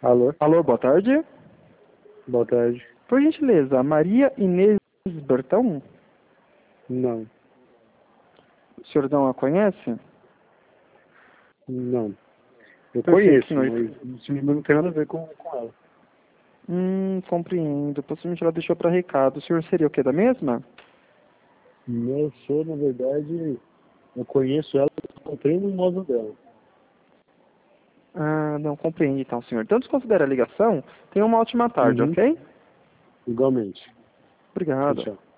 Alô? Alô, boa tarde. Boa tarde. Por gentileza, Maria Inês Bertão? Não. O senhor não a conhece? Não. Eu Perfeito, conheço, senhor. mas isso não tem nada a ver com ela. Compreendo. Possivelmente ela deixou para recado. O senhor seria o que da mesma? Eu sou, na verdade, eu conheço ela, encontrei no imóvel dela. Ah, não compreendo então, senhor. Então desconsidera a ligação. Tenha uma ótima tarde, Uhum. ok? Igualmente. Tchau, Obrigado. tchau.